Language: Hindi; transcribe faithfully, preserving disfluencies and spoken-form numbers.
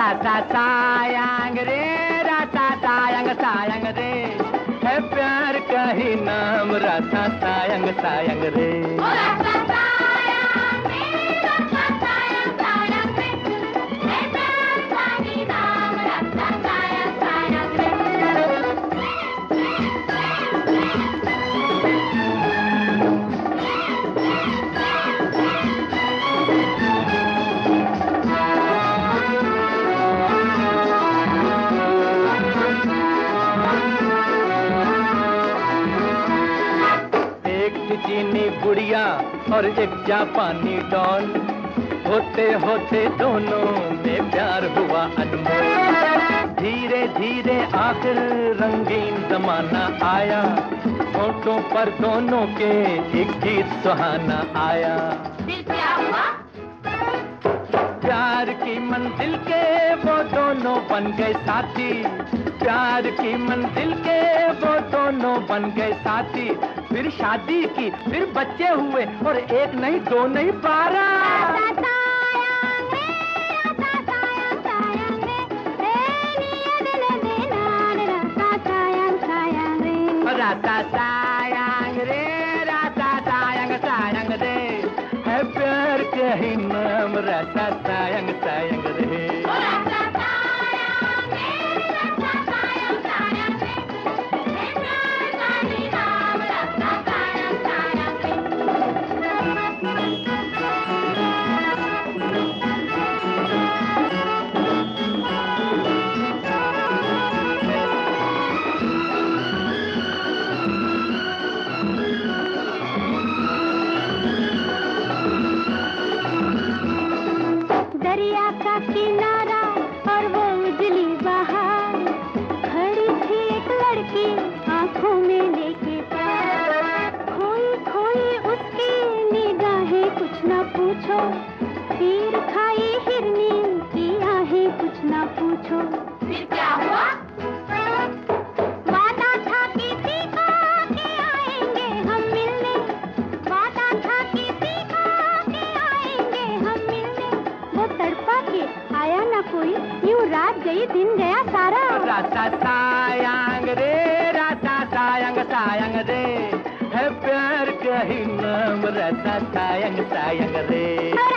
राता सायंग रे, राता सायंग सायंग रे, है प्यार का ही नाम राता सायंग सायंग रे। चीनी गुड़िया और एक जापानी डॉल, होते होते दोनों में प्यार हुआ अनमोल। धीरे धीरे आखिर रंगीन जमाना आया, होठों पर दोनों के एक गीत सुहाना आया। फिर क्या हुआ? प्यार की मंजिल के वो दोनों बन गए साथी, प्यार की मंजिल के वो दोनों बन गए साथी। फिर शादी की, फिर बच्चे हुए, और एक नहीं दो नहीं बारह। राता सायंग रे, राता सायंग सायंग रे, है प्यार का ही नाम राता सायंग सायंग रे। दरिया का किनारा और वो उजली बहार, खड़ी थी एक लड़की आंखों में लेके प्यार। खोई खोई उसकी निगाहें कुछ न पूछो, तीर खाई हिरनी की आहें कुछ न पूछो। फिर क्या हुआ? वादा था किसी का कि आएंगे हम मिलने, वादा था किसी का कि आएंगे हम मिलने। वो तड़पा के आया ना कोई, यूं रात गई दिन गया सारा। राता सायंग रे, राता सायंग सायंग रे, है प्यार का ही नाम राता सायंग सायंग रे।